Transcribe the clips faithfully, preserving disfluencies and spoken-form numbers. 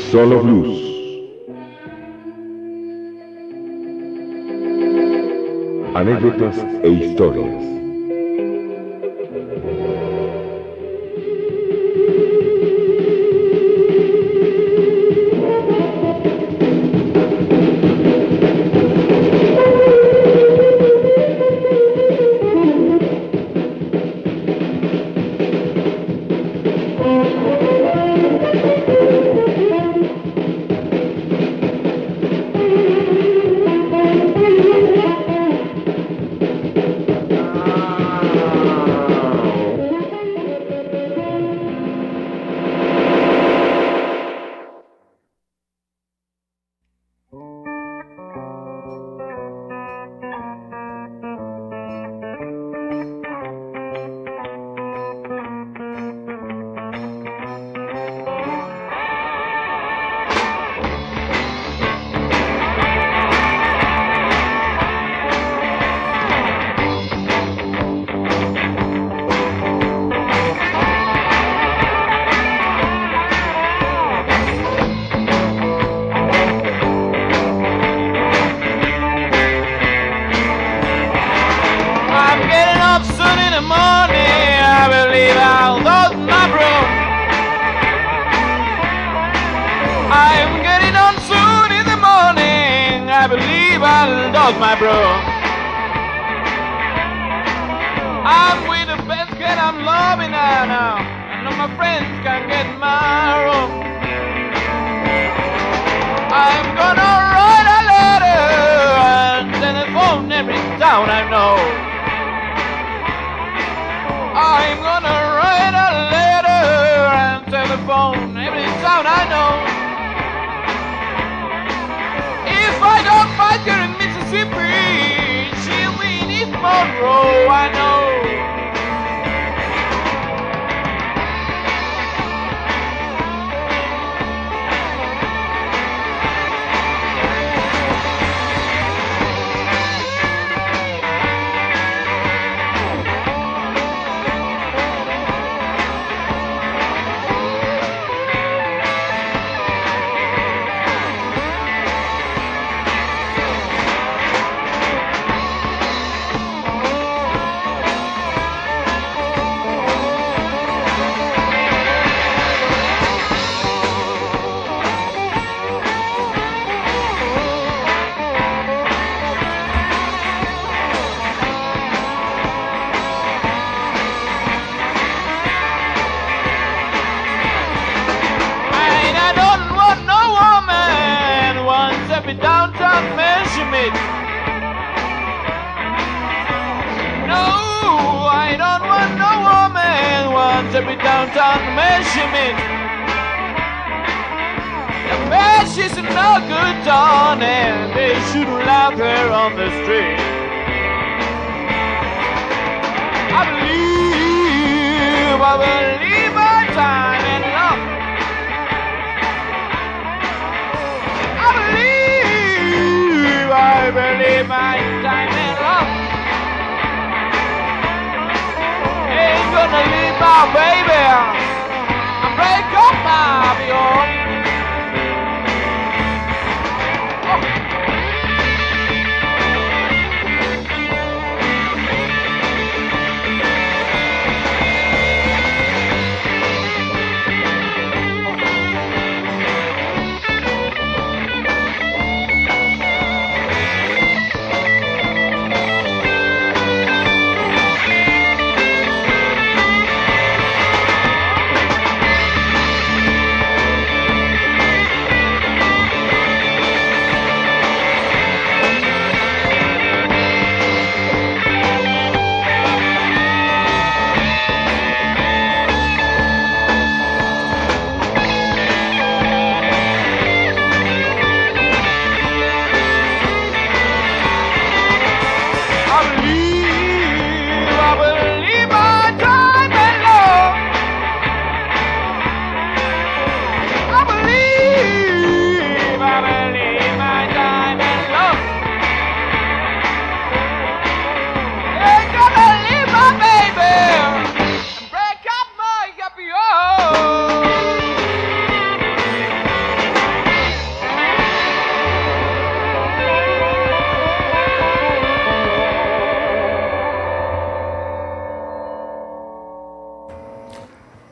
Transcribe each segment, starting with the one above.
Solo Blues. Anécdotas e historias. My bro, I'm with the best kid I'm loving now, now. And all my friends can get my room. I'm gonna write a letter and telephone every town I know. I'm gonna write a letter and telephone every town I know. If I don't fight here in Mississippi, she'll be in East Monroe, I know. Downtown measurement. No, I don't want no woman wants to be downtown measurement. The bed she's no good on and they shouldn't laugh her on the street. I believe, I believe my time and love. I believe my time and love ain't gonna leave my baby and break up my beyond.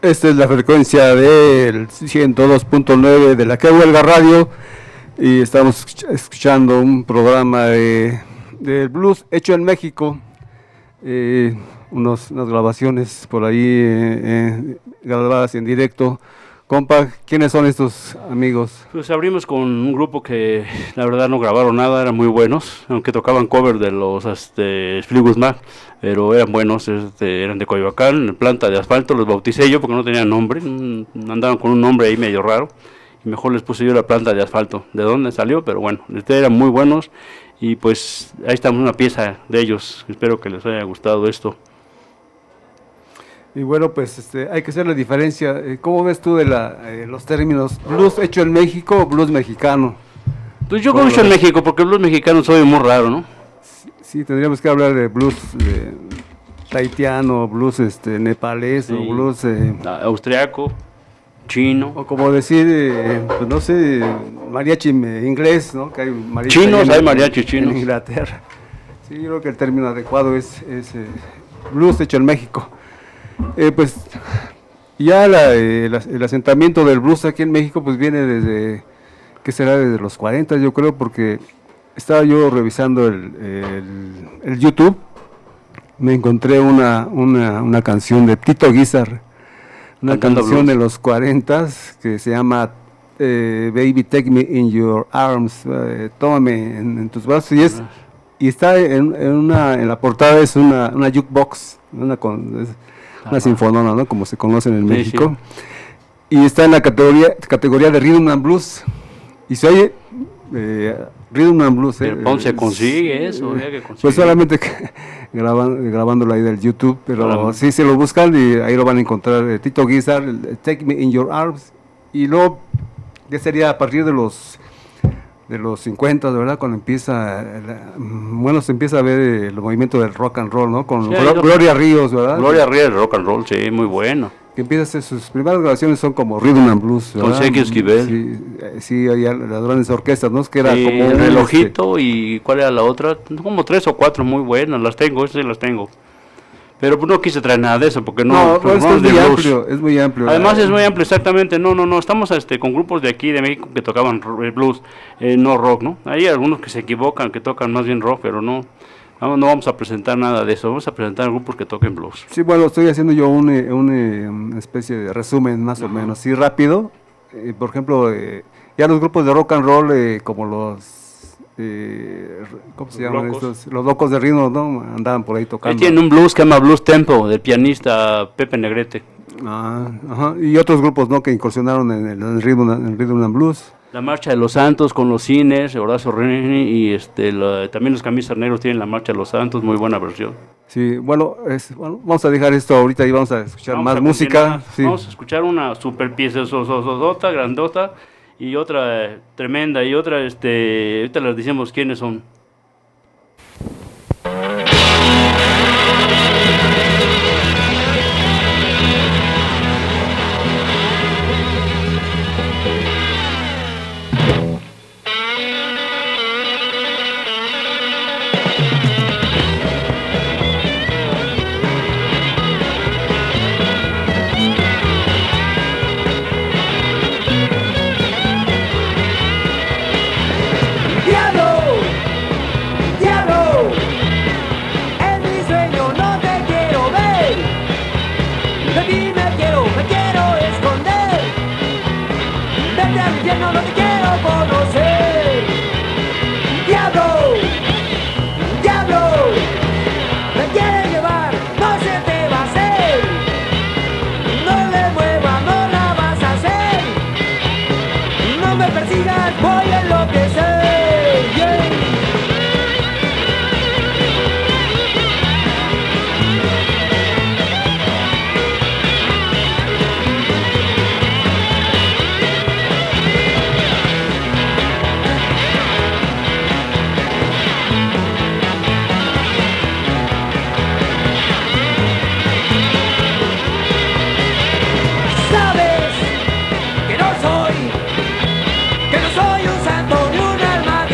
Esta es la frecuencia del ciento dos punto nueve de la que huelga radio y estamos escuchando un programa de, de blues hecho en México, eh, unos, unas grabaciones por ahí eh, eh, grabadas en directo. Compa, ¿quiénes son estos amigos? Pues abrimos con un grupo que la verdad no grabaron nada, eran muy buenos, aunque tocaban cover de los este, Fleetwood Mac, pero eran buenos, este, eran de Coyoacán, en Planta de Asfalto, los bauticé yo porque no tenían nombre, andaban con un nombre ahí medio raro, y mejor les puse yo la Planta de Asfalto, de dónde salió, pero bueno, este, eran muy buenos, y pues ahí estamos una pieza de ellos, espero que les haya gustado esto. Y bueno, pues este, hay que hacer la diferencia. ¿Cómo ves tú de la, eh, los términos blues hecho en México o blues mexicano? Pues yo creo que en México, porque el blues mexicano soy muy raro, ¿no? Sí, sí, tendríamos que hablar de blues de tahitiano, blues este, nepalés, sí, o blues eh, austriaco, chino. O como decir, eh, pues no sé, mariachi inglés, ¿no? Que hay mariachi chinos, hay mariachi en, chinos. En Inglaterra. Sí, yo creo que el término adecuado es, es eh, blues hecho en México. Eh, pues ya la, eh, la, el asentamiento del blues aquí en México pues viene desde, ¿qué será? Desde los cuarenta, yo creo, porque estaba yo revisando el, el, el YouTube, me encontré una, una, una canción de Tito Guizar, una Cantando canción blues de los cuarenta que se llama eh, Baby Take Me in Your Arms, eh, tómame en, en tus brazos, y es y está en, en una en la portada es una, una jukebox, una con, es, una sinfonona, ¿no? Como se conoce en el sí, México. Sí. Y está en la categoría categoría de Rhythm and Blues. Y se oye eh, Rhythm and Blues. Eh, ¿Cómo se consigue eso? Eh, que pues solamente que, graban, grabándolo ahí del YouTube, pero claro, sí se lo buscan y ahí lo van a encontrar. Eh, Tito Guizar, Take Me in Your Arms. Y luego, ya sería a partir de los de los cincuenta, de verdad, cuando empieza, la, bueno, se empieza a ver el movimiento del rock and roll, ¿no? Con sí, Glo- Gloria Ríos, ¿verdad? Gloria Ríos, rock and roll, sí, muy bueno. Que empieza a hacer sus primeras grabaciones son como Rhythm and Blues, ¿verdad? Con Sergio Esquivel. Sí, sí, había las grandes orquestas, ¿no? Que era sí, como el relojito, este... y ¿cuál era la otra? Como tres o cuatro muy buenas, las tengo, esas sí las tengo. Pero no quise traer nada de eso, porque no... No, pues no es, es muy amplio, es muy amplio. Además es muy amplio, exactamente, no, no, no, estamos este, con grupos de aquí, de México, que tocaban blues, eh, no rock, ¿no? Hay algunos que se equivocan, que tocan más bien rock, pero no, no, no vamos a presentar nada de eso, vamos a presentar grupos que toquen blues. Sí, bueno, estoy haciendo yo un, un, una especie de resumen, más uh-huh. o menos, sí, rápido. Eh, por ejemplo, eh, ya los grupos de rock and roll, eh, como los... Eh, ¿cómo se llaman estos? Los locos de ritmo, ¿no? Andaban por ahí tocando. Ahí tienen un blues que se llama Blues Tempo, del pianista Pepe Negrete. Ah, ajá. Y otros grupos, ¿no? Que incursionaron en el, en el rhythm, en el rhythm and blues. La Marcha de los Santos con los cines, Horacio Renni, y este, la, también los Camisas Negros tienen la Marcha de los Santos, muy buena versión. Sí, bueno, es, bueno vamos a dejar esto ahorita y vamos a escuchar vamos más a música. Sí. Vamos a escuchar una super pieza, sosota, grandota, y otra eh, tremenda, y otra, este, ahorita les decimos quiénes son. Que no soy un santo ni un alma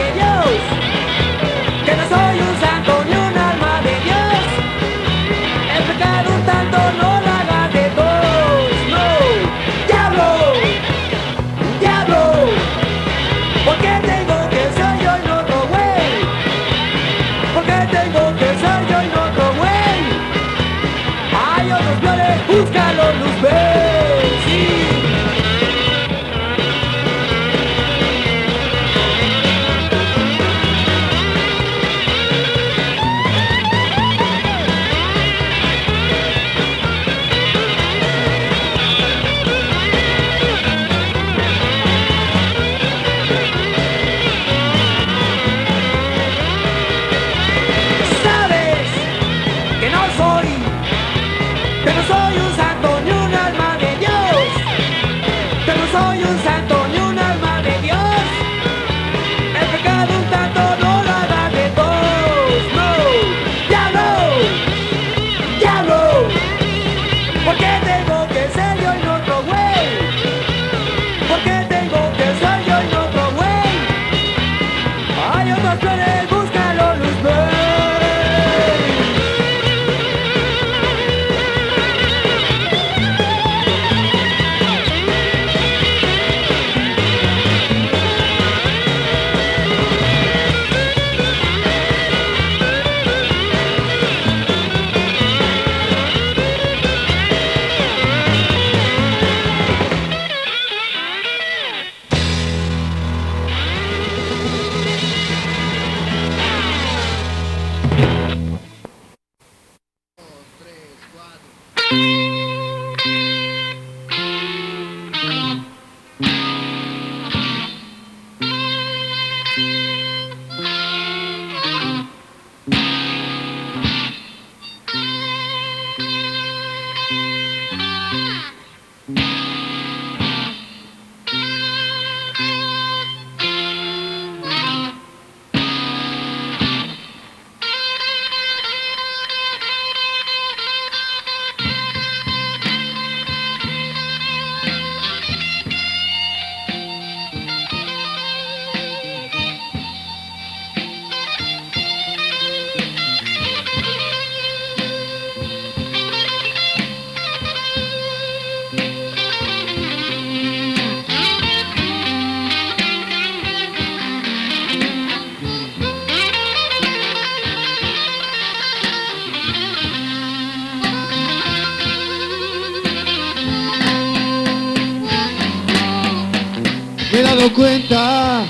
dado cuenta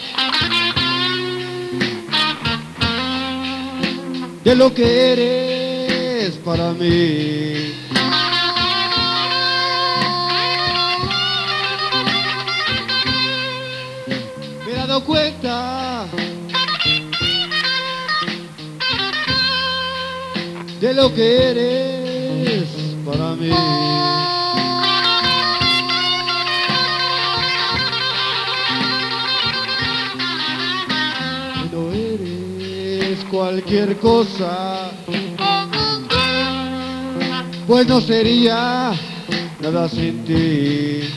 de lo que eres para mí. Me he dado cuenta de lo que eres para mí. No eres cualquier cosa, pues no sería nada sin ti.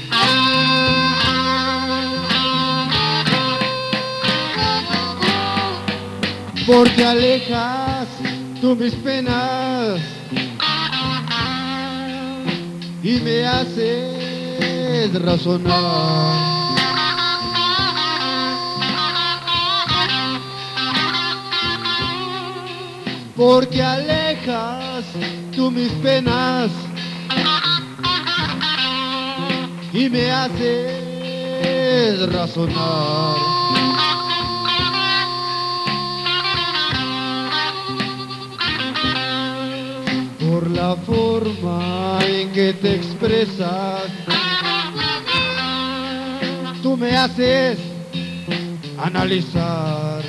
Porque alejas tú mis penas y me haces razonar. Porque alejas tú mis penas y me haces razonar. Por la forma en que te expresas, tú me haces analizar.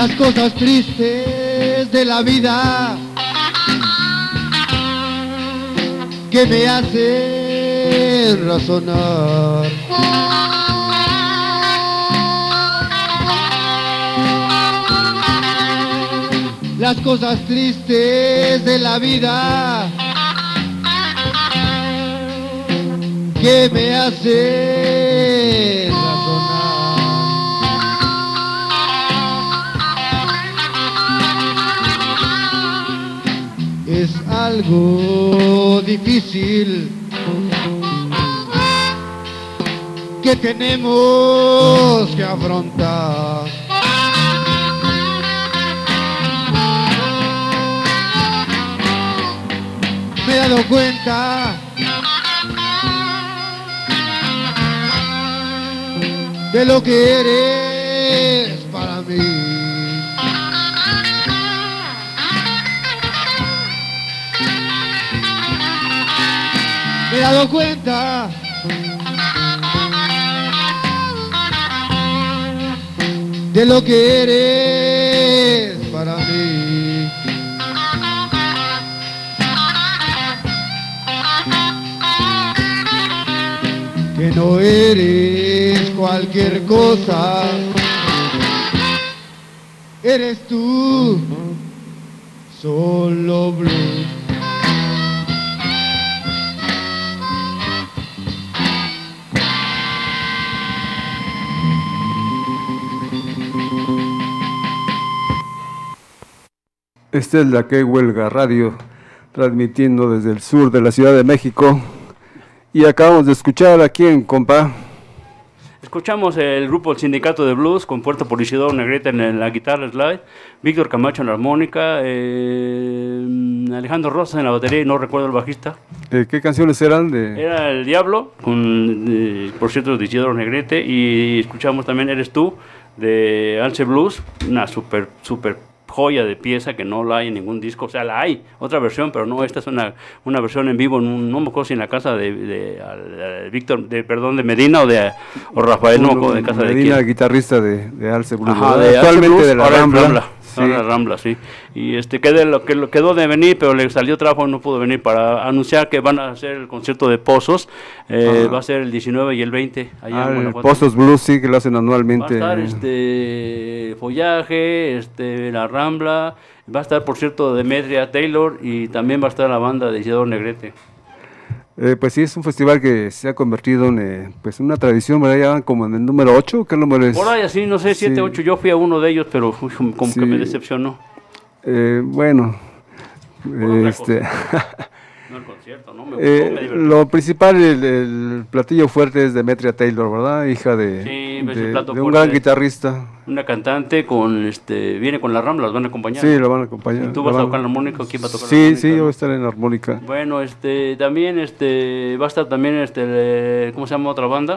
las cosas tristes de la vida que me hacen razonar. Las cosas tristes de la vida que me hacen razonar. Es algo difícil que tenemos que afrontar. Me he dado cuenta de lo que eres para mí. Me he dado cuenta de lo que eres para mí. Que no eres cualquier cosa, eres tú, solo blues. Esta es la que Huelga Radio, transmitiendo desde el sur de la Ciudad de México. Y acabamos de escuchar a quién, compa. Escuchamos el grupo El Sindicato de Blues, compuesto por Isidoro Negrete en la guitarra slide, Víctor Camacho en la armónica, eh, Alejandro Rosas en la batería y no recuerdo el bajista. Eh, ¿Qué canciones eran? De... Era El Diablo, con, eh, por cierto, de Isidoro Negrete, y escuchamos también Eres Tú, de Alce Blues, una super, super joya de pieza que no la hay en ningún disco. O sea, la hay, otra versión, pero no, esta es una, una versión en vivo, en un, no me acuerdo si en la casa de, de, de Víctor, de, perdón, de Medina o de o Rafael, no me acuerdo de casa Medina, de quién. guitarrista de, de Alce Blues. Ajá, de actualmente Alce Blues, de la ahora Rambla. Rambla. Sí. Ahora Rambla, sí. Y este quedó, lo, que, lo, quedó de venir, pero le salió trabajo y no pudo venir para anunciar que van a hacer el concierto de Pozos. Eh, va a ser el diecinueve y el veinte. Allá Ah, en el Guanajuato. Pozos Blues, sí, que lo hacen Va a anualmente. estar este Follaje, este la Rambla, va a estar por cierto Demetria Taylor y también va a estar la banda de Isidoro Negrete. Eh, pues sí, es un festival que se ha convertido en eh, pues una tradición, ¿verdad? Ya van como en el número ocho, ¿qué número es? Por ahí así, no sé, siete, Sí. ocho, yo fui a uno de ellos, pero uy, como Sí. que me decepcionó. Eh, bueno, otra este, No el concierto, ¿no? Me gustó, eh, me divertí. lo principal, el, el platillo fuerte es Demetria Taylor, ¿verdad? Hija de, Sí, es el de, plato de un fuerte. gran guitarrista. Una cantante con, este, viene con la Rambla, los van a acompañar. Sí, ¿no? lo van a acompañar. ¿Y tú la vas a van- tocar la armónica o quién va a tocar la Sí, armónica? sí, yo no? voy a estar en la armónica. Bueno, este, también, este, va a estar también, este, eh, ¿cómo se llama otra banda?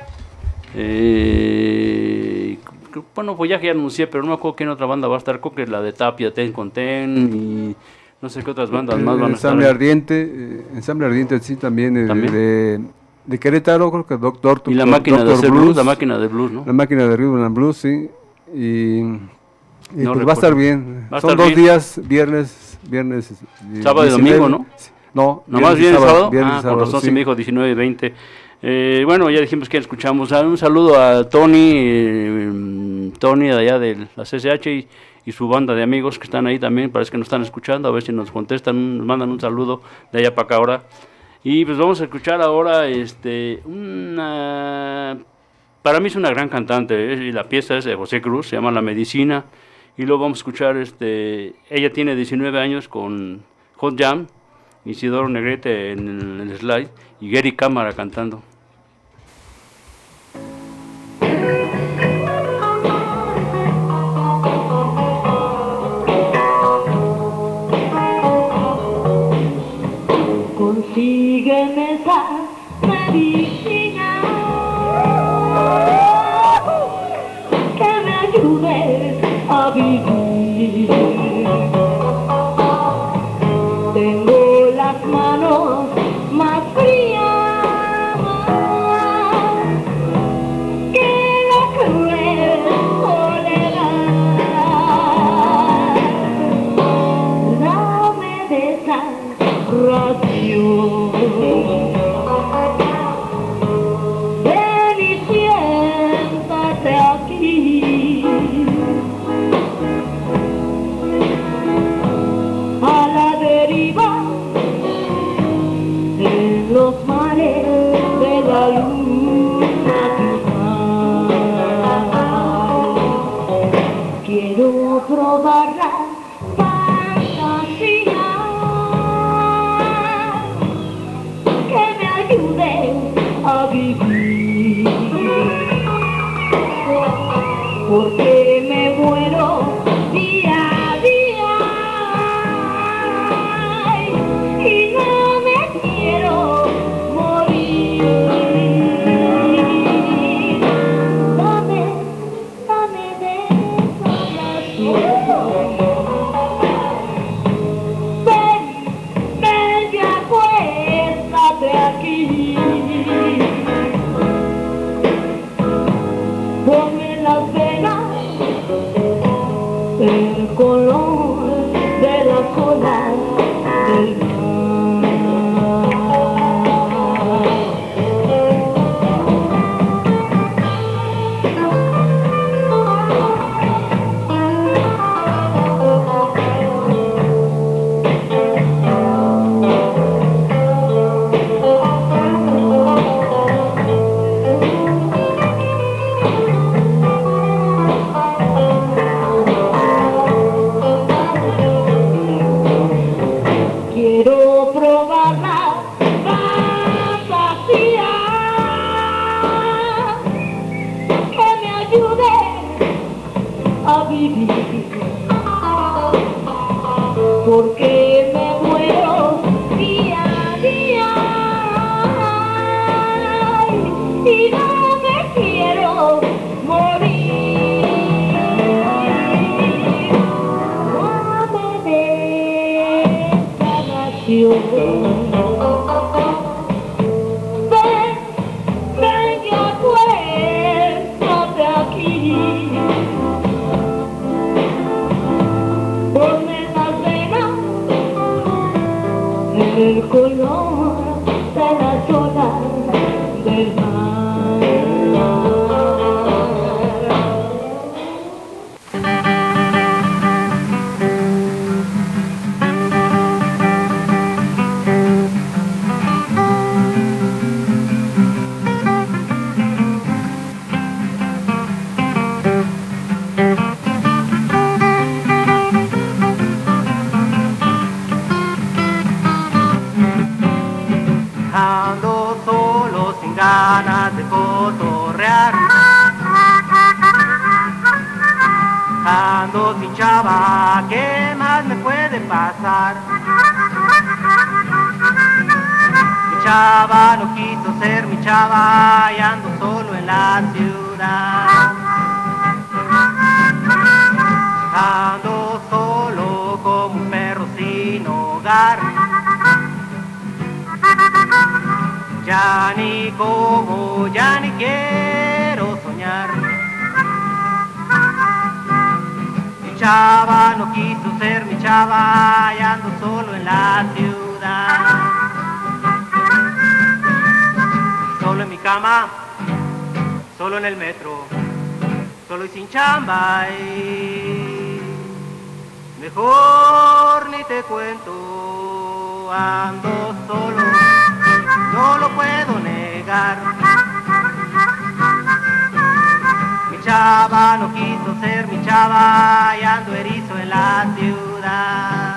Eh, bueno, pues ya que ya anuncié, pero no me acuerdo quién otra banda va a estar, creo que la de Tapia, Ten con Ten, y no sé qué otras bandas más van a estar. Ensamble Ardiente, eh, Ensamble Ardiente sí también, eh, ¿También? De, de Querétaro, creo que Doctor Y la Doc- máquina de Doctor hacer blues, la máquina de blues, ¿no? La máquina de Rhythm and Blues, sí. Y, y No pues va a recuerdo. estar bien. Va a Son estar dos bien. días, viernes, viernes. eh, Sábado y diecinueve. domingo, ¿no? No, Nomás viernes y viene el sábado. viernes y Ah, con sábado, razón, sí. sí me dijo diecinueve y veinte. Eh, bueno, ya dijimos que escuchamos. Ah, un saludo a Tony, eh, Tony de allá de la C C H y, y su banda de amigos que están ahí también. Parece que nos están escuchando. A ver si nos contestan, nos mandan un saludo de allá para acá ahora. Y pues vamos a escuchar ahora este una. Para mí es una gran cantante, eh, y la pieza es de José Cruz, se llama La Medicina. Y luego vamos a escuchar, este ella tiene diecinueve años con Hot Jam, Isidoro Negrete en el slide y Gary Cámara cantando. Consígueme esa medicina que me ayude a vivir. Tengo las manos más frías quiero probar la fantasía que me ayude a vivir, porque me muero día a día y no me quiero morir. Dame de esta nación. Ven, ven que acuéstate aquí. Ponme las venas el color de las olas del mar. Ando solo sin ganas de cotorrear. Ando sin chava, ¿qué más me puede pasar? Mi chava no quiso ser mi chava y ando solo en la ciudad. Ando solo como un perro sin hogar. Ya ni como, ya ni quiero soñar. Mi chava no quiso ser mi chava y ando solo en la ciudad. Solo en mi cama, solo en el metro, solo y sin chamba y mejor ni te cuento. Ando solo, no lo puedo negar. Mi chava no quiso ser mi chava y ando erizo en la ciudad.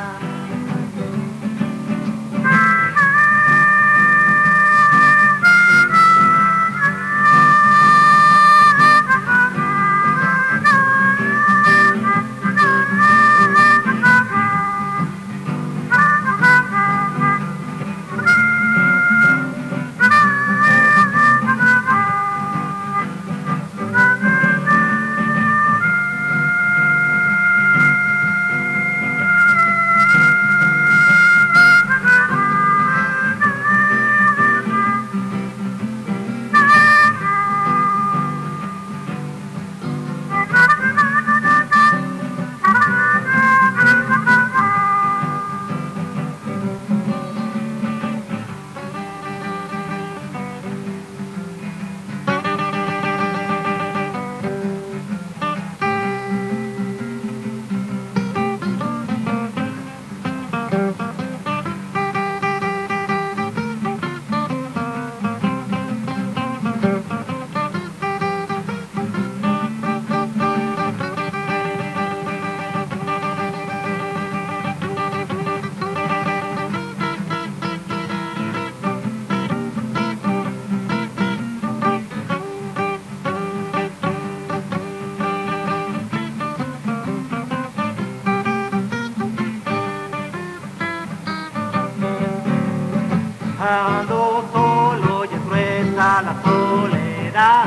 Ando solo y es gruesa la soledad.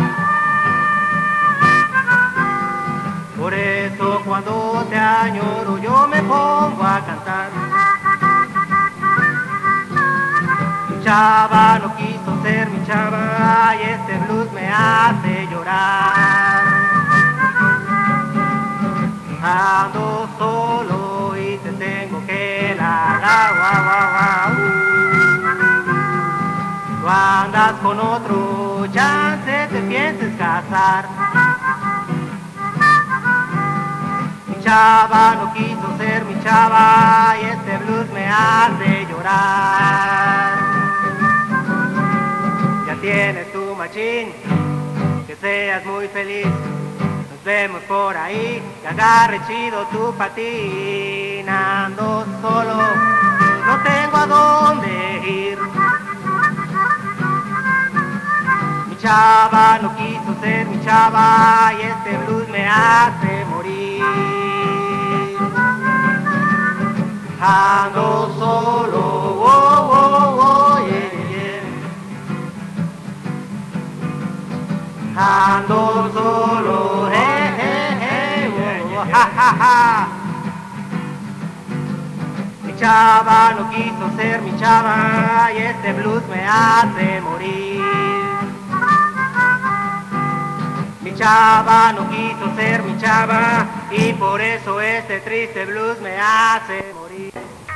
Por eso cuando te añoro yo me pongo a cantar. Mi chava no quiso ser mi chava y este blues me hace llorar. Ando solo y te tengo que largar. Guau, guau, guau. Tú andas con otro, chance te pienses casar. Mi chava no quiso ser mi chava y este blues me hace llorar. Ya tienes tu machín, que seas muy feliz. Nos vemos por ahí, que agarre chido tu patín. Ando solo, no tengo a chava no quiso ser mi chava y este blues me hace morir. Ando solo, oh, oh, oh, yeah, yeah. Ando solo, hey, hey, hey, oh, oh, ja, ja, ja. Mi chava no quiso ser mi chava y este blues me hace morir. Mi chava no quiso ser mi chava y por eso este triste blues me hace morir.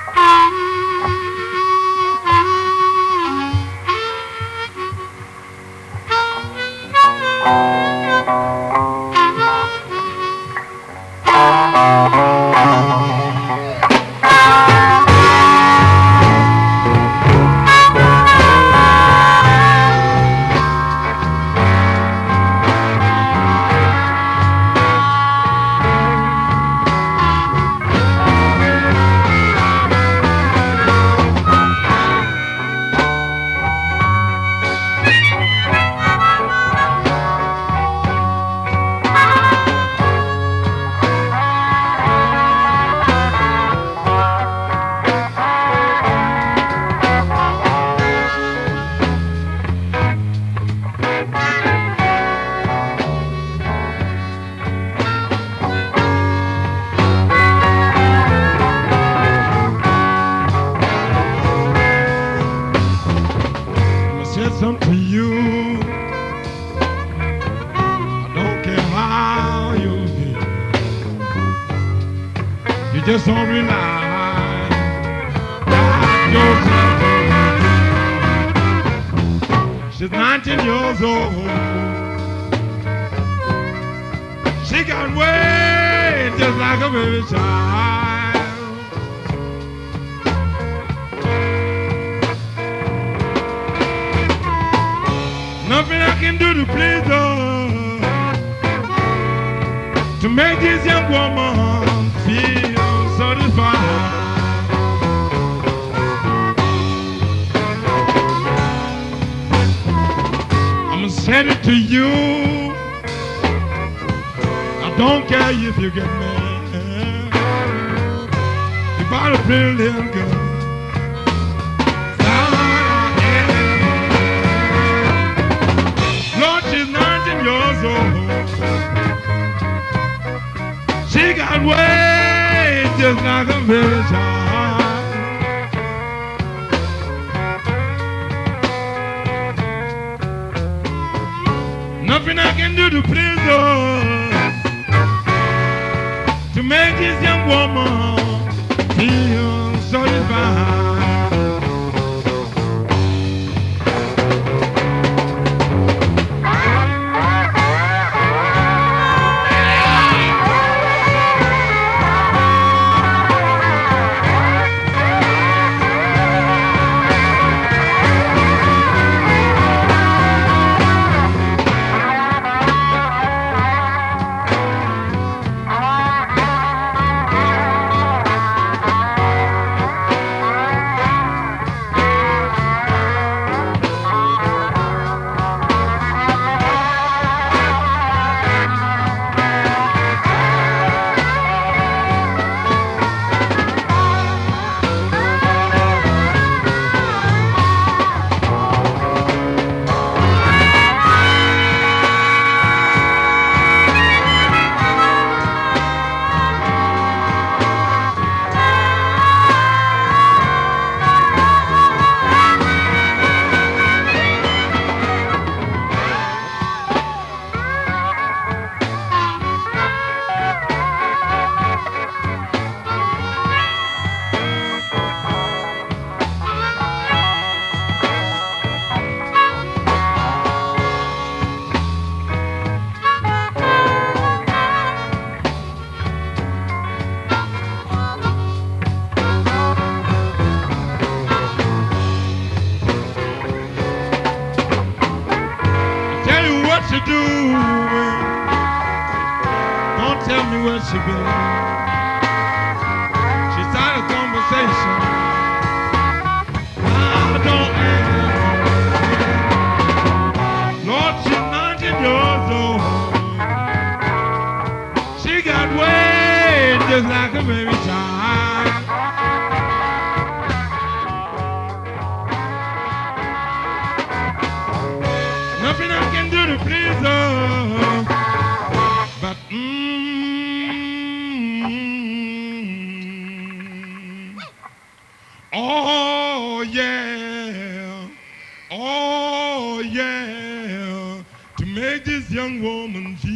Just don't rely on yourself. She's nineteen years old. She got way just like a baby child. Nothing I can do to please her, to make this young woman feel satisfied. I'ma send it to you. I don't care if you get mad. You bought a pretty little girl. Lord, she's nineteen years old. She got way just like a baby child. Nothing I can do to please her, to make this young woman feel satisfied. she doing? Don't tell me where she been. She started a conversation. I don't know. Lord, she just like a baby child. Nothing I can do to please her, but mm, oh yeah, oh yeah, to make this young woman feel.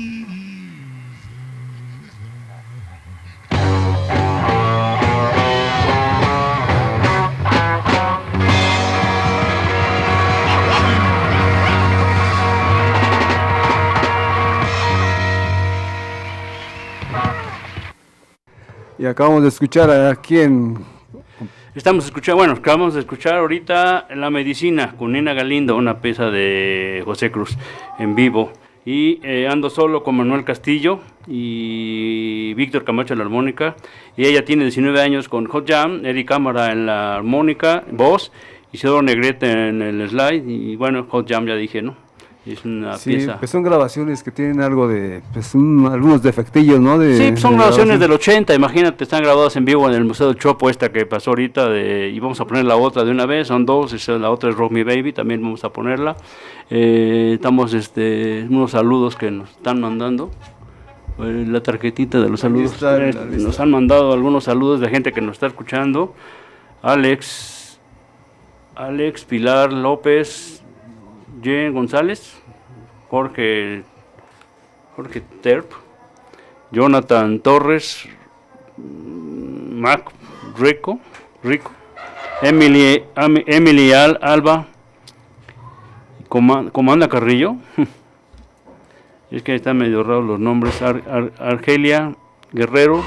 Y acabamos de escuchar a quién. Estamos escuchando, bueno, acabamos de escuchar ahorita La Medicina con Nina Galindo, una pieza de José Cruz en vivo. Y eh, Ando Solo con Manuel Castillo y Víctor Camacho en la armónica. Y ella tiene diecinueve años con Hot Jam, Eric Cámara en la armónica, voz, Isidoro Negrete en el slide. Y bueno, Hot Jam ya dije, ¿no? Es una Sí, pieza. pues son grabaciones que tienen algo de, pues un, algunos defectillos, ¿no? De, Sí, pues son de grabaciones grabación. del ochenta, imagínate, están grabadas en vivo en el Museo del Chopo, esta que pasó ahorita, de, y vamos a poner la otra de una vez, son dos, esa, la otra es Rock Me Baby, también vamos a ponerla. Eh, estamos, este, unos saludos que nos están mandando, eh, la tarjetita de los saludos, está en eh, la lista. nos han mandado algunos saludos de gente que nos está escuchando, Alex, Alex, Pilar López, Jen González, Jorge, Jorge Terp, Jonathan Torres, Mac Rico, Rico, Emily, Am, Emily Al, Alba, Comanda, Comanda Carrillo, es que están medio raros los nombres, Ar, Ar, Argelia Guerrero,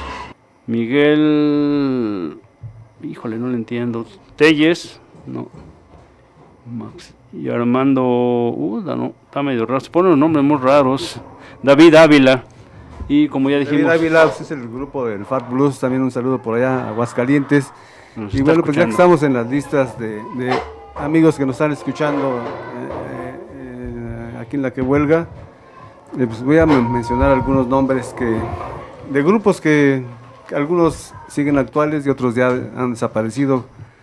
Miguel, híjole, no le entiendo, Telles, no, Max. Y Armando, uh, no, está medio raro, se ponen los nombres muy raros. David Ávila, y como ya dijimos, David Ávila pues, es el grupo del Fat Blues, también un saludo por allá, Aguascalientes. nos Y está bueno, pues ya que escuchando. estamos en las listas de, de amigos que nos están escuchando eh, eh, aquí en La Que Huelga, eh, pues voy a men- mencionar algunos nombres que de grupos que, que algunos siguen actuales y otros ya han desaparecido.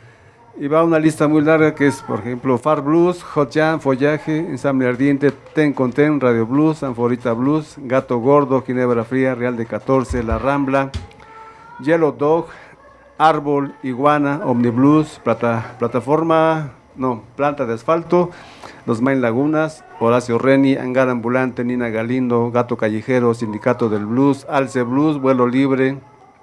Y va una lista muy larga que es, por ejemplo, Far Blues, Hot Jam, Follaje, Ensamble Ardiente, Ten con Ten, Radio Blues, Anforita Blues, Gato Gordo, Ginebra Fría, Real de catorce, La Rambla, Yellow Dog, Árbol, Iguana, Omni Blues, plata, Plataforma, no, Planta de Asfalto, Los Main Lagunas, Horacio Reni, Hangar Ambulante, Nina Galindo, Gato Callejero, Sindicato del Blues, Alce Blues, Vuelo Libre,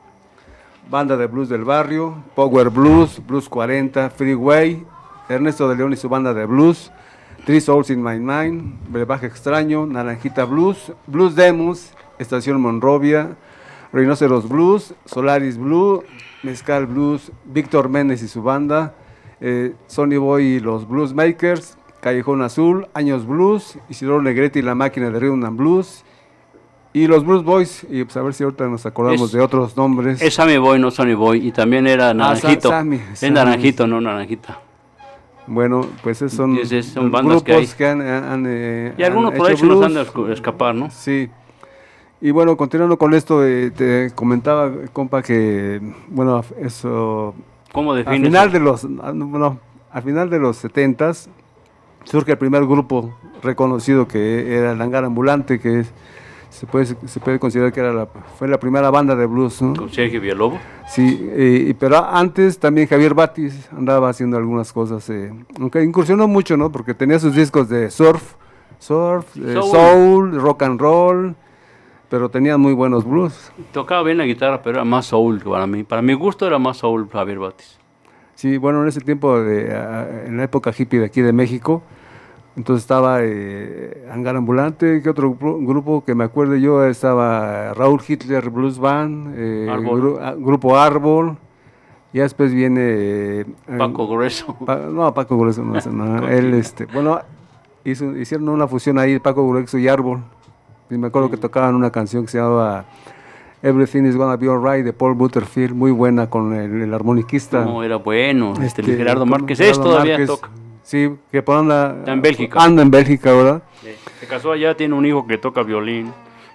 Banda de Blues del Barrio, Power Blues, Blues cuarenta, Freeway, Ernesto de León y su banda de blues, Three Souls in My Mind, Brebaje Extraño, Naranjita Blues, Blues Demos, Estación Monrovia, Rhinoceros Blues, Solaris Blue, Mezcal Blues, Víctor Méndez y su banda, eh, Sonny Boy y los Blues Makers, Callejón Azul, Años Blues, Isidoro Negrete y la Máquina de Rhythm and Blues, y los Blues Boys, y pues a ver si ahorita nos acordamos Es- de otros nombres. Es Sammy Boy, no Sonny Boy, y también era Naranjito, Sa- Sammy, es Sammy. Naranjito, no Naranjita. Bueno, pues esos son, Ese son los bandas que grupos hay. que han, han, eh, Y algunos han por ahí hecho se nos blues. han de escu- escapar, ¿no? Sí. Y bueno, continuando con esto, eh, te comentaba, compa, que, bueno, eso, ¿Cómo al defines? final de los, ah, no, no, al final de los setentas, surge el primer grupo reconocido que era el Hangar Ambulante, que es, se puede, se puede considerar que era la, fue la primera banda de blues, ¿no? Con Sergio Villalobos. Sí, eh, y- pero antes también Javier Batis andaba haciendo algunas cosas, eh, aunque incursionó mucho, ¿no? Porque tenía sus discos de surf, surf, eh, Soul. soul, rock and roll, pero tenía muy buenos blues. Tocaba bien la guitarra, pero era más soul que para mí. Para mi gusto era más soul Javier Batis. Sí, bueno, en ese tiempo, de, ah, en la época hippie de aquí de México, entonces estaba eh, Hangar Ambulante, que otro gru- grupo que me acuerdo yo, estaba Raúl Hitler Blues Band, eh, Árbol. gru- ah, Grupo Árbol, y después viene... eh, Paco Grueso. Pa- no, Paco Grueso no, ese no, Con- él, este, bueno, hizo- hicieron una fusión ahí, Paco Grueso y Árbol, y me acuerdo que tocaban una canción que se llamaba Everything is Gonna Be Alright de Paul Butterfield, muy buena con el, el armoniquista. No, era bueno. Este, este, Gerardo ¿cómo? Márquez es Gerardo todavía Márquez, toca. Sí, que por anda, Está en Bélgica. anda en Bélgica ahora. Se casó allá, tiene un hijo que toca violín.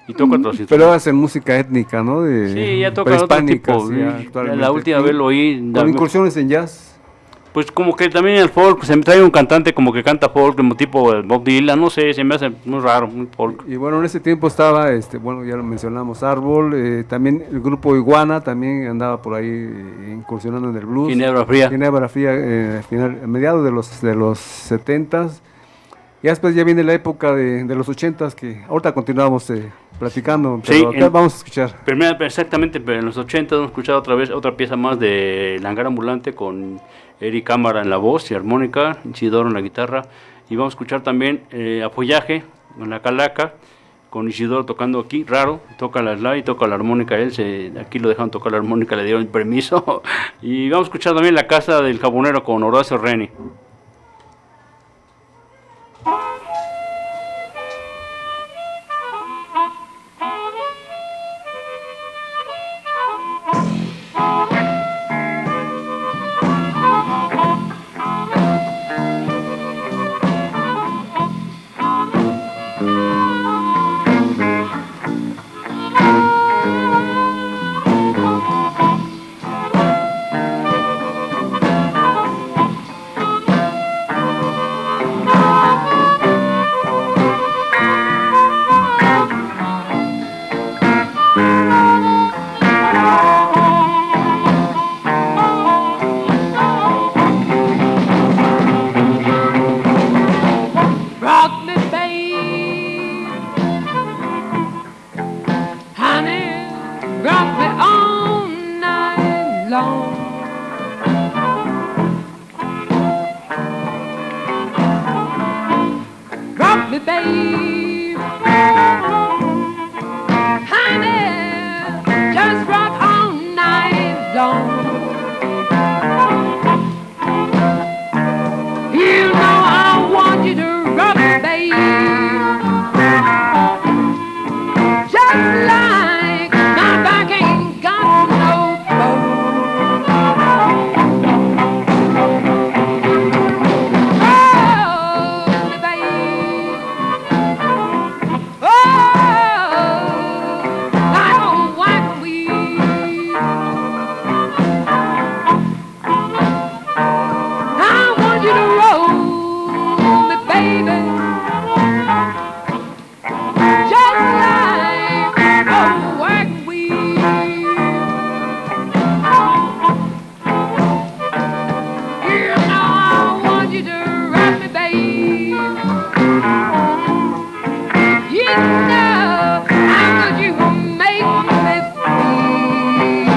y toca otros Pero instrumentos. hacen música étnica, ¿no? De, Sí, ya toca otro prehispánica, tipo. sí, sí. actualmente. La última vez lo oí. Con incursiones en jazz. Pues como que también el folk, se me trae un cantante como que canta folk, como tipo eh, Bob Dylan, no sé, se me hace muy raro, muy folk. Y bueno, en ese tiempo estaba, este, bueno, ya lo mencionamos, Árbol, eh, también el grupo Iguana también andaba por ahí eh, incursionando en el blues. Ginebra Fría. Ginebra Fría, eh, al final, a mediados de los de los setentas. Y después ya viene la época de, de los ochentas, que ahorita continuamos eh, platicando, pero Sí, acá en- vamos a escuchar. Primera, exactamente, pero en los ochenta hemos escuchado otra vez otra pieza más de Langar Ambulante con Eric Cámara en la voz y armónica, Isidoro en la guitarra, y vamos a escuchar también eh, Apoyaje en la calaca, con Isidoro tocando aquí, raro, toca la slide y toca la armónica, él se, aquí lo dejaron tocar la armónica, le dieron el permiso, y vamos a escuchar también La Casa del Jabonero con Horacio Reni. Rock me, babe, honey, rock me all night long. Rock me, babe, honey, just rock all night long. You know I want you to rock me, babe, just like my back ain't got no bone. Oh, me, babe, oh, like a white weed. I want you to roll me, baby, just like a white weed. You know I want you to rock me, babe. You know how could you make me feel?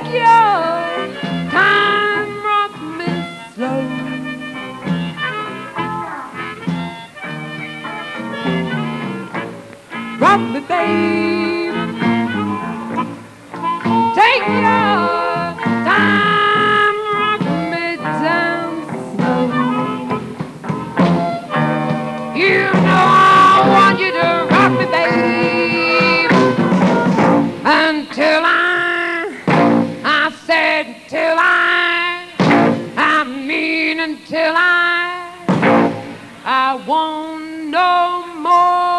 your time, rock me slow. Rock me, babe. Take your time, rock me down slow. You know I want you to rock me, babe, until I, I said till I, I mean until I, I want no more.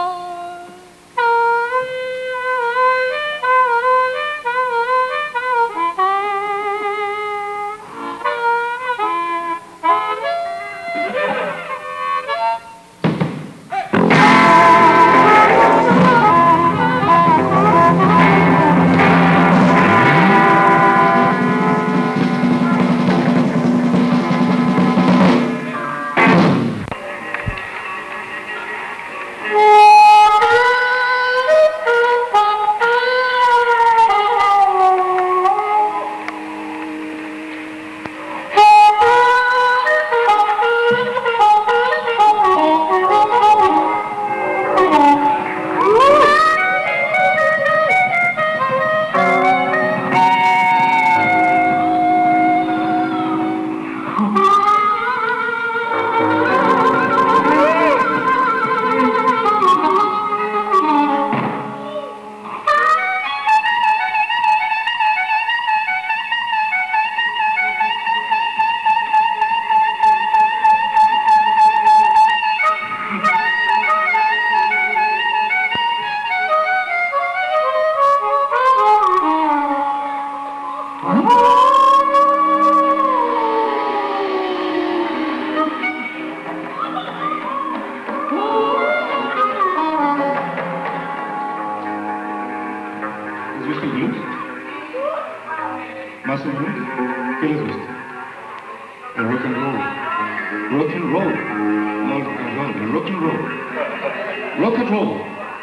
¿Más o menos? ¿Qué les gusta? El rock and roll. Rock and roll. No el rock and roll, el rock and roll. Rock and roll.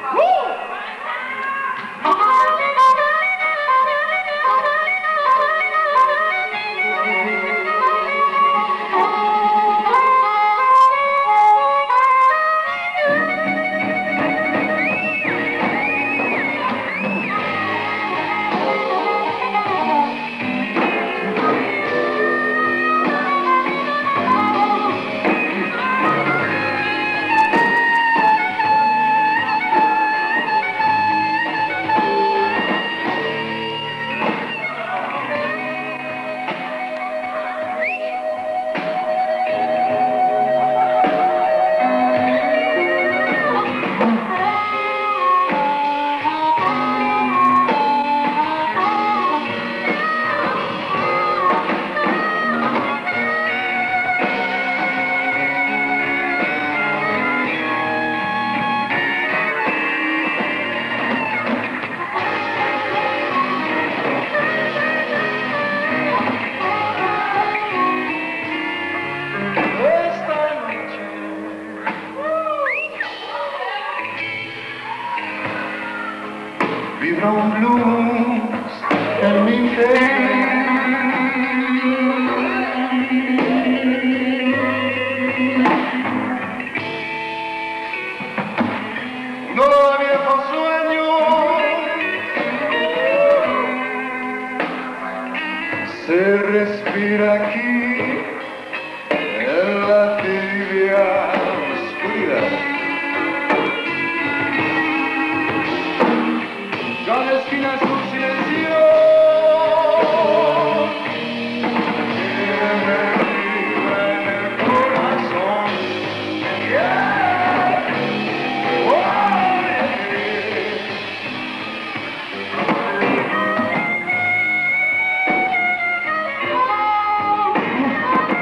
Vibra un blues en mi ser. No viejo sueño se respira aquí en la tibia oscuridad. Cada esquina es un silencio que me vibra en el corazón. Yeah. Oh, yeah.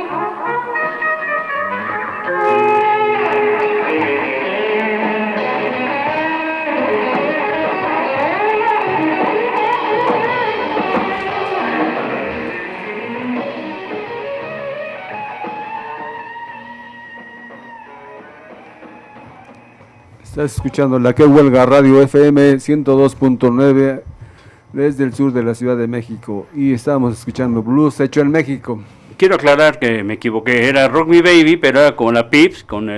Estás escuchando la que huelga Radio F M ciento dos punto nueve desde el sur de la Ciudad de México y estamos escuchando blues hecho en México. Quiero aclarar que me equivoqué, era Rock Me Baby, pero era con la Pips, con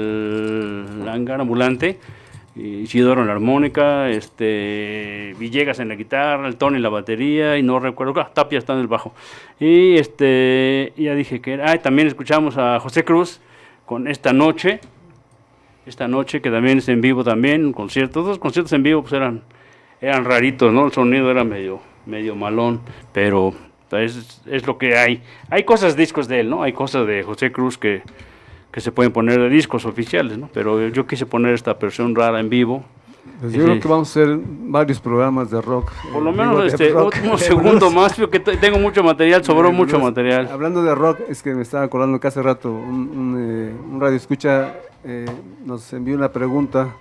el hangar ambulante, Isidoro en la armónica, este Villegas en la guitarra, el Tony en la batería y no recuerdo, ah, Tapia está en el bajo. Y este ya dije que era, ah, también escuchamos a José Cruz con Esta Noche. Esta noche, que también es en vivo también, un concierto, dos conciertos en vivo pues eran, eran raritos, ¿no? El sonido era medio, medio malón, pero es, es lo que hay. Hay cosas, discos de él, ¿no? Hay cosas de José Cruz que, que se pueden poner de discos oficiales, ¿no? Pero yo quise poner esta versión rara en vivo. Pues yo creo que vamos a hacer varios programas de rock. Por lo menos este, rock, un segundo más, porque tengo mucho material, sobró mucho blues. material. Hablando de rock, es que me estaba acordando que hace rato un, un, eh, un radio escucha eh, nos envió una pregunta,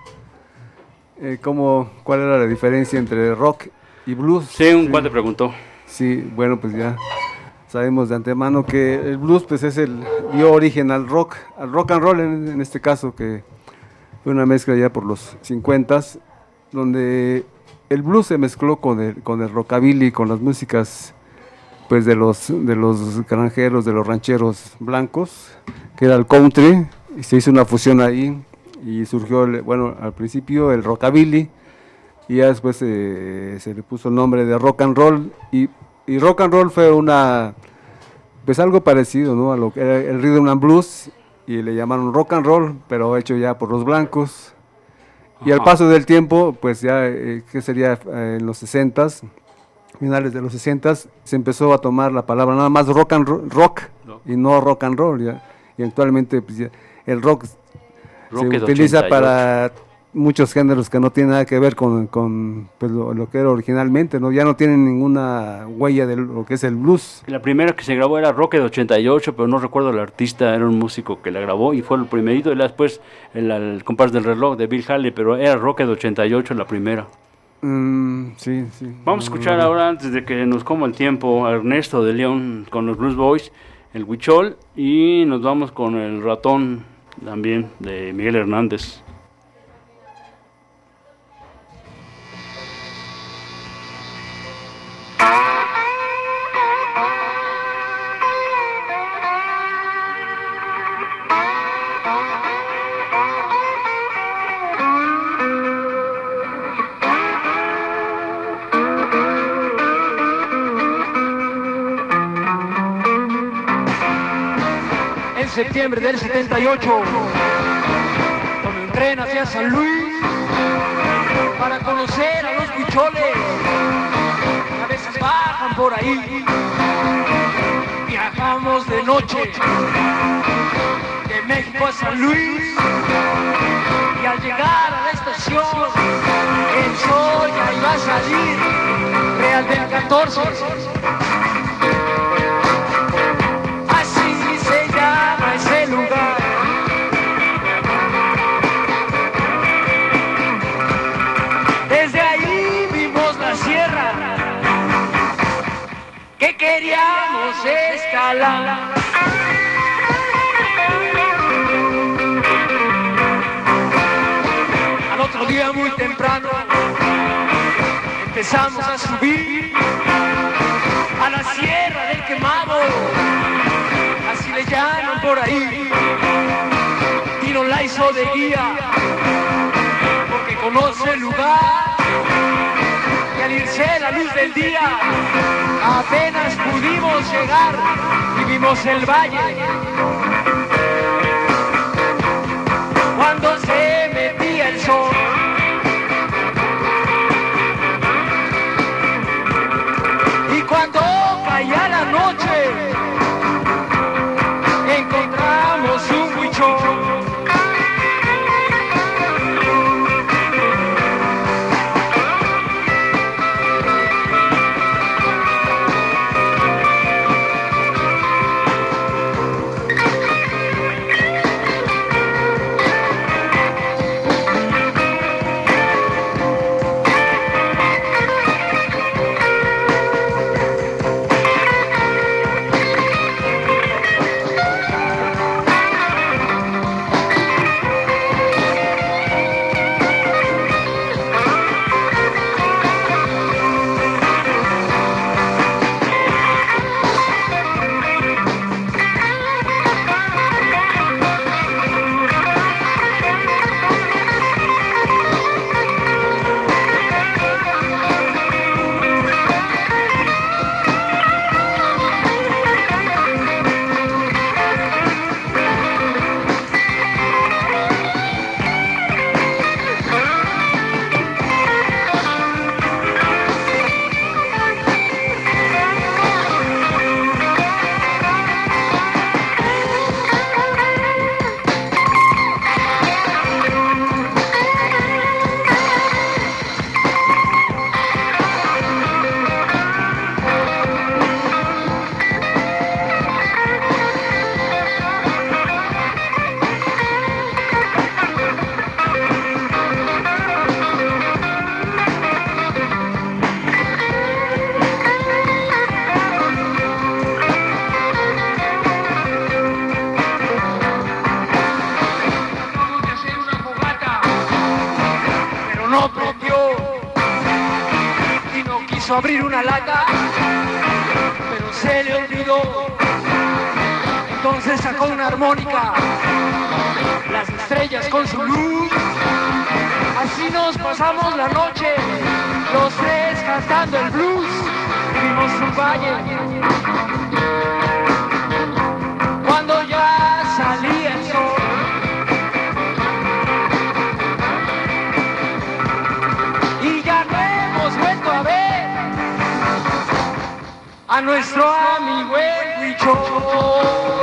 eh, cómo, ¿cuál era la diferencia entre rock y blues? Sí, un sí. cuate preguntó. Sí, bueno, pues ya sabemos de antemano que el blues pues es el, dio origen al rock, al rock and roll en, en este caso, que fue una mezcla ya por los cincuentas, donde el blues se mezcló con el, con el rockabilly, con las músicas pues de los, de los granjeros, de los rancheros blancos, que era el country, y se hizo una fusión ahí, y surgió, el, bueno, al principio el rockabilly, y ya después eh, se le puso el nombre de rock and roll, y, y rock and roll fue una, pues algo parecido, ¿no?, a lo que era el rhythm and blues, y le llamaron rock and roll, pero hecho ya por los blancos. Y al paso del tiempo, pues ya, eh, ¿qué sería? Eh, en los sesentas, finales de los sesentas, se empezó a tomar la palabra nada más rock and roll, rock, no. y no rock and roll. Ya. Y actualmente pues, ya, el rock, rock se utiliza ochenta y ocho para muchos géneros que no tienen nada que ver con, con pues, lo, lo que era originalmente, ¿no? Ya no tienen ninguna huella de lo que es el blues. La primera que se grabó era Rock de ochenta y ocho, pero no recuerdo el artista, era un músico que la grabó y fue el primerito, y después el, el compás del reloj de Bill Haley, pero era Rock de ochenta y ocho la primera. Mm, sí, sí. Vamos a escuchar ahora, antes de que nos coma el tiempo, a Ernesto de León con los Blues Boys, el Huichol, y nos vamos con el Ratón también de Miguel Hernández. Septiembre del setenta y ocho, cuando entré hacia San Luis para conocer a los huicholes que a veces bajan por ahí. Viajamos de noche de México a San Luis, y al llegar a la estación el sol ya iba a salir, Real del catorce. Lugar. Desde ahí vimos la sierra que queríamos escalar. Al otro día muy temprano empezamos a subir a la Sierra del Quemado, así le llaman por ahí, y nos la hizo de guía, porque conoce el lugar, y al irse la luz del día, apenas pudimos llegar, y vimos el valle, cuando se metía el sol. Y cuando caía la noche, encontramos un huichol. no prendió y no quiso abrir una lata, pero se le olvidó. Entonces sacó una armónica, las estrellas con su luz. Así nos pasamos la noche, los tres cantando el blues. Vimos un valle cuando ya salía el sol. Y ya no hemos vuelto a ver a nuestro amigo el Huichol.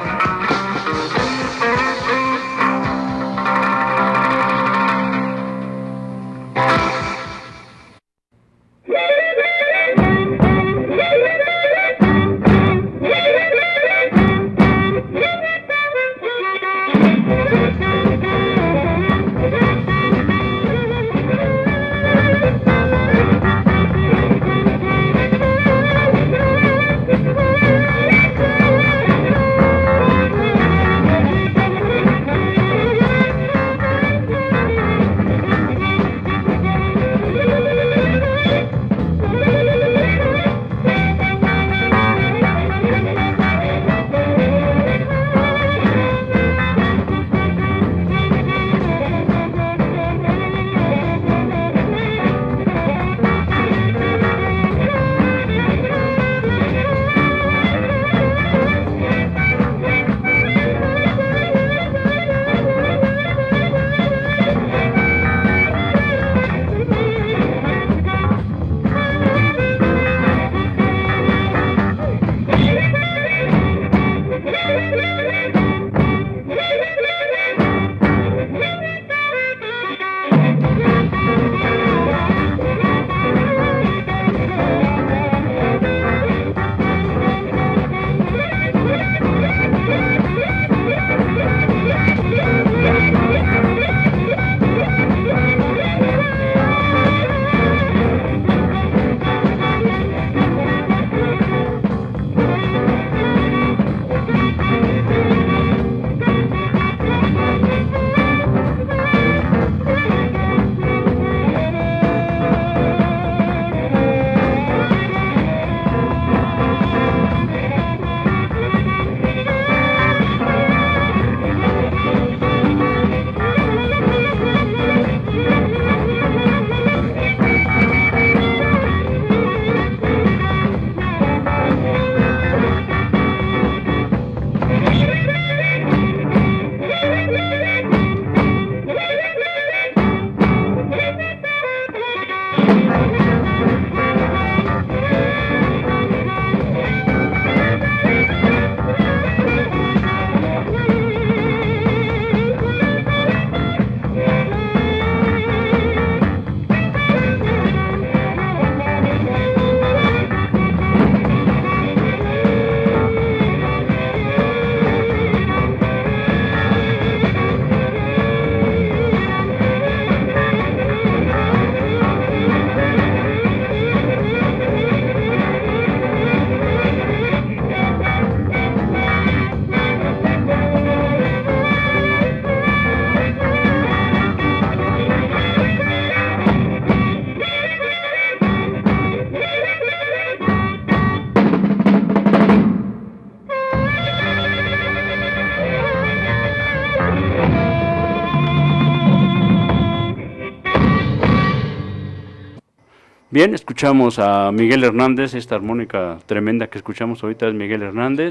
Bien, escuchamos a Miguel Hernández, esta armónica tremenda que escuchamos ahorita es Miguel Hernández,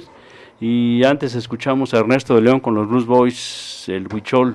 y antes escuchamos a Ernesto de León con los Blues Boys, el Huichol,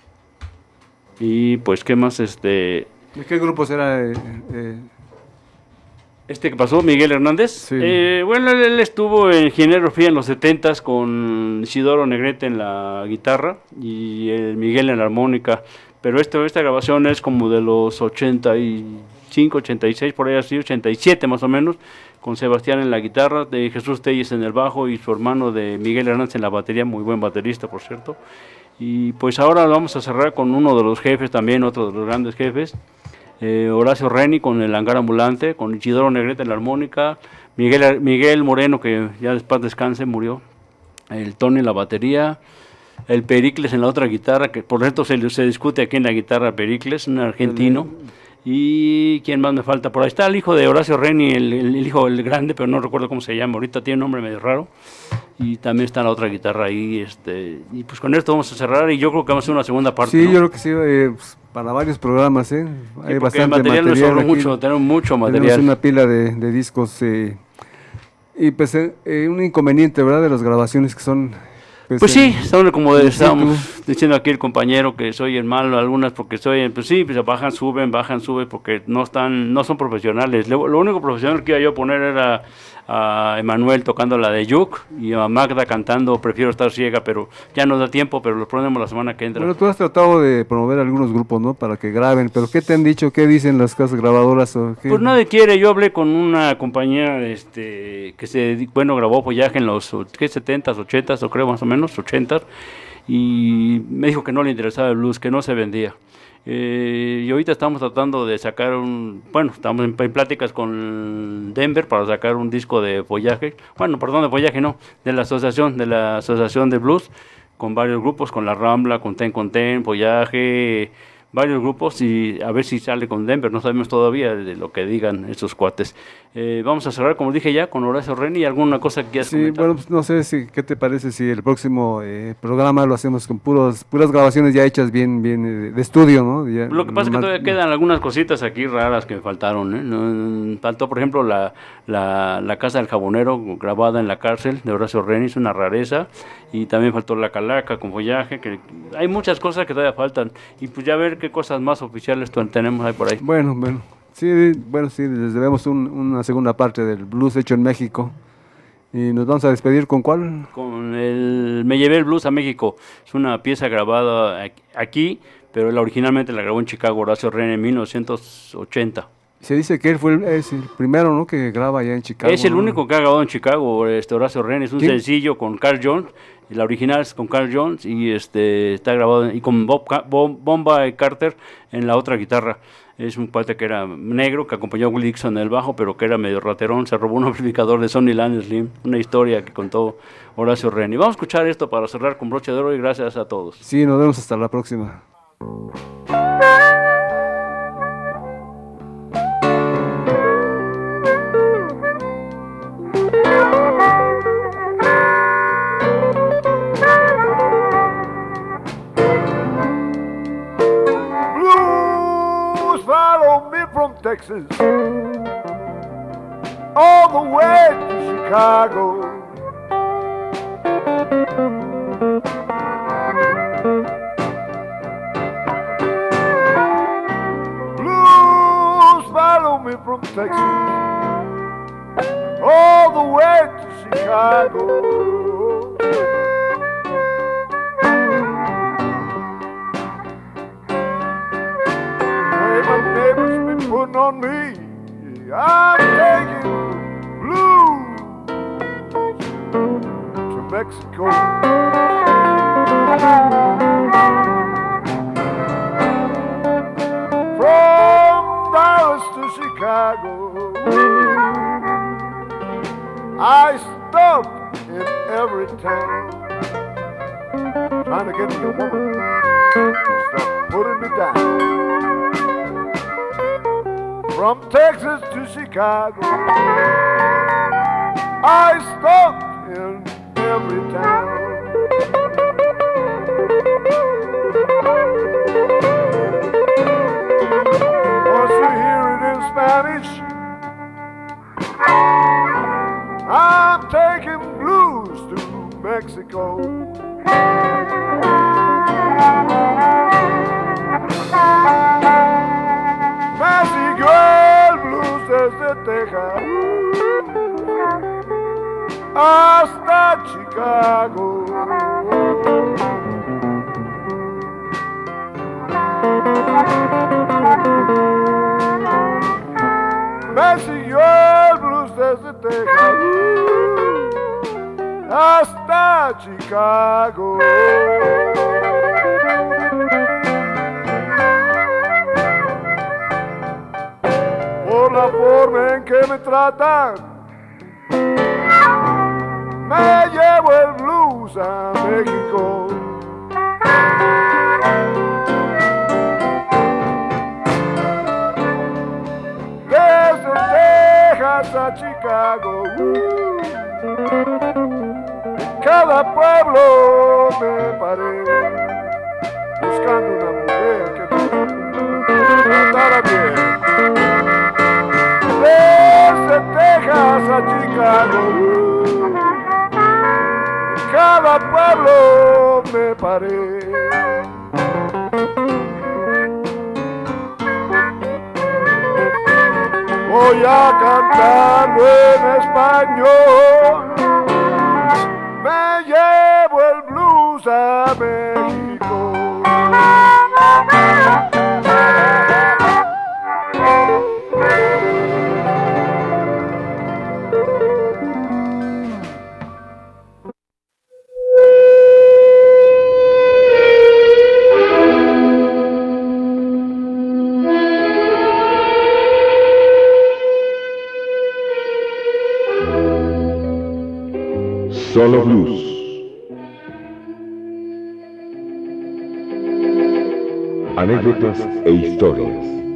y pues qué más, este... ¿De qué grupo será? Eh, eh? Este que pasó, Miguel Hernández, sí. eh, bueno, él, él estuvo en Ginebra en los setentas con Isidoro Negrete en la guitarra y el Miguel en la armónica, pero este, esta grabación es como de los ochenta y cinco, ochenta y seis, por ahí así, ochenta y siete más o menos, con Sebastián en la guitarra, de Jesús Telles en el bajo y su hermano de Miguel Hernández en la batería, muy buen baterista por cierto. Y pues ahora vamos a cerrar con uno de los jefes también, otro de los grandes jefes, eh, Horacio Reni con el Hangar Ambulante, con Isidoro Negrete en la armónica, Miguel, Miguel Moreno, que ya después descanse, murió, el Tony en la batería, el Pericles en la otra guitarra, que por cierto se, se discute aquí en la guitarra Pericles, un argentino. ¿Y quién más me falta? Por ahí está el hijo de Horacio Renny, el, el, el hijo el grande, pero no recuerdo cómo se llama, ahorita tiene un nombre medio raro. Y también está la otra guitarra ahí, este, y pues con esto vamos a cerrar y yo creo que vamos a hacer una segunda parte. Sí, ¿no? yo creo que sí, eh, pues, para varios programas, ¿eh? Hay Sí, bastante material, material. nos aquí. mucho, tenemos mucho material. Tenemos una pila de, de discos eh, y pues eh, eh, un inconveniente, ¿verdad? De las grabaciones que son... Pues, pues sí, son como de, estábamos situ. diciendo aquí el compañero que soy el malo, algunas porque soy, pues sí, pues bajan, suben, bajan, suben porque no están, no son profesionales. Lo, lo único profesional que iba yo a poner era a Emanuel tocando la de Yuk y a Magda cantando Prefiero estar ciega, pero ya no da tiempo, pero lo ponemos la semana que entra. Bueno, tú has tratado de promover algunos grupos, ¿no? Para que graben, pero ¿qué te han dicho? ¿Qué dicen las casas grabadoras? O qué? Pues nadie quiere, yo hablé con una compañía este, que se, bueno, grabó Follaje en los, ¿qué? setentas, ochentas, o creo más o menos, ochentas, y me dijo que no le interesaba el blues, que no se vendía. Eh, y ahorita estamos tratando de sacar un, bueno, estamos en, en pláticas con Denver para sacar un disco de Follaje, bueno, perdón, de Follaje no, de la asociación, de la asociación de blues, con varios grupos, con La Rambla, con Ten con Ten, Follaje, varios grupos, y a ver si sale con Denver, no sabemos todavía de lo que digan estos cuates. Eh, vamos a cerrar, como dije ya, con Horacio Renny, ¿alguna cosa que quieras Sí, comentar? bueno, pues no sé si, ¿qué te parece si el próximo eh, programa lo hacemos con puros, puras grabaciones ya hechas bien, bien eh, de estudio, ¿no? Ya, Lo que pasa es que más, todavía quedan algunas cositas aquí raras que me faltaron, ¿eh? No, faltó, por ejemplo, la, la, la Casa del Jabonero, grabada en la cárcel, de Horacio Renny, es una rareza, y también faltó La Calaca con Follaje, que hay muchas cosas que todavía faltan, y pues ya ver qué cosas más oficiales tenemos ahí por ahí. Bueno, bueno, sí, bueno, sí, les debemos un, una segunda parte del blues hecho en México. Y nos vamos a despedir con ¿cuál? Con el Me llevé el blues a México. Es una pieza grabada aquí, pero él originalmente la grabó en Chicago, Horacio Renny, en mil novecientos ochenta. Se dice que él fue el, es el primero, ¿no? Que graba allá en Chicago. Es el ¿no? único que ha grabado en Chicago, este Horacio Renny. Es un ¿Quién? sencillo con Carl Jones. Y la original es con Carl Jones y este está grabado y con Bob, Bob Bomba Carter en la otra guitarra. Es un cuate que era negro, que acompañó a Will Dixon en el bajo, pero que era medio raterón, se robó un amplificador de Sonny Land Slim, una historia que contó Horacio Renny. Vamos a escuchar esto para cerrar con broche de oro y gracias a todos. Sí, nos vemos hasta la próxima. Texas, all the way to Chicago. Blues follow me from Texas, all the way to Chicago. Putting on me, I'm taking blues to Mexico. From Dallas to Chicago, I stopped in every town, trying to get me a woman to stop putting me down. From Texas to Chicago, I stopped in every town. Once you hear it in Spanish, I'm taking blues to Mexico. Desde Texas hasta Chicago. Me siguió el blues desde Texas hasta Chicago. Por la forma en que me tratan, me llevo el blues a México. Texas a Chicago. Uh. En cada pueblo me paré, buscando una mujer que me tratara bien. Desde Texas a Chicago, uh. en cada pueblo me paré. Voy a cantarlo en español, me llevo el blues a México. Solo Blues. Anécdotas e historias.